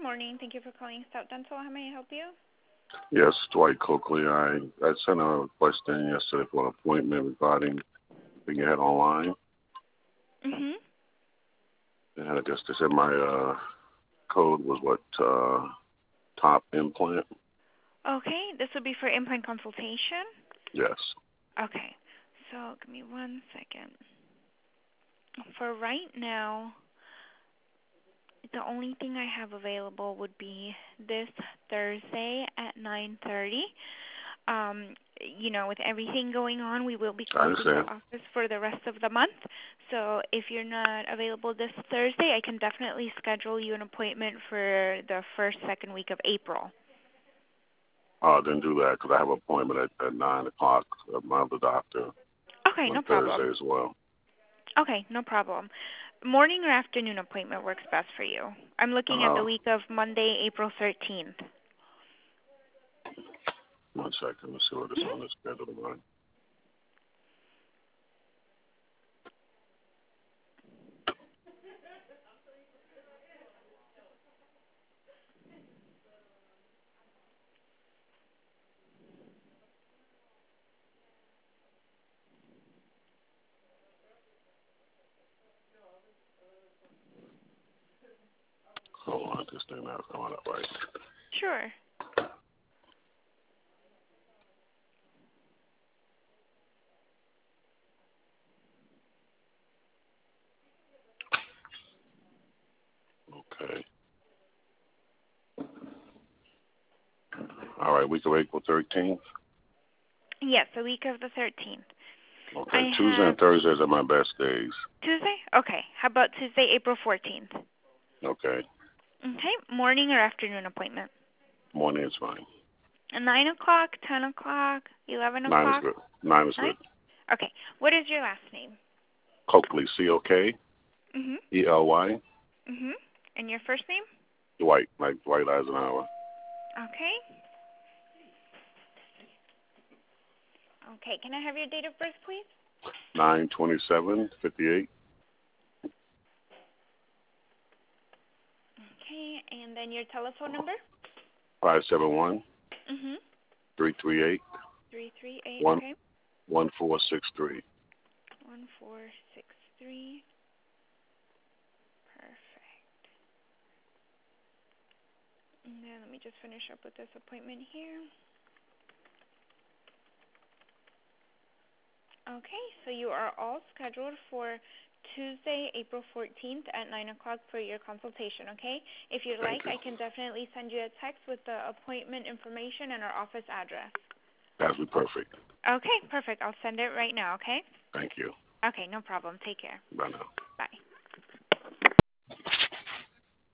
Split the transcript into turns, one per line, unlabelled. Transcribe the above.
morning. Thank you for calling Stout Dental. How may I help you?
Yes, Dwight Coakley. I sent a request in yesterday for an appointment regarding being had online.
Mm-hmm.
And I guess they said my code was what, top implant?
Okay, this would be for implant consultation?
Yes.
Okay, so give me 1 second. For right now, the only thing I have available would be this Thursday at 9:30. With everything going on, we will be closing the office for the rest of the month. So if you're not available this Thursday, I can definitely schedule you an appointment for the second week of April.
Then do that because I have an appointment at 9 o'clock at my other doctor.
Okay, no
Thursday
problem.
as well.
Okay, no problem. Morning or afternoon appointment works best for you. I'm looking at the week of Monday, April 13th.
1 second. Let's see what is on the schedule tonight. Hold on, this thing not coming up right.
Sure.
Okay. All right, week of April 13th?
Yes, the week of the 13th.
Okay, Tuesday and Thursdays are my best days.
Tuesday? Okay. How about Tuesday, April 14th?
Okay.
Okay. Morning or afternoon appointment?
Morning is fine.
9 o'clock, 10 o'clock, 11 o'clock?
9 is good. 9 is good.
Okay. What is your last name?
Coakley, C-O-K-E-L-Y.
And your first name?
Dwight, like Dwight Eisenhower.
Okay. Okay. Can I have your date of birth, please?
9/27/58.
Okay. And then your telephone number?
571. 338.
338. Okay.
1463.
1463. Perfect. And then let me just finish up with this appointment here. Okay, so you are all scheduled for Tuesday, April 14th at 9 o'clock for your consultation, okay? If you'd like, I can definitely send you a text with the appointment information and our office address.
That would be perfect.
Okay, perfect. I'll send it right now, okay?
Thank you.
Okay, no problem. Take care.
Bye now.
Bye.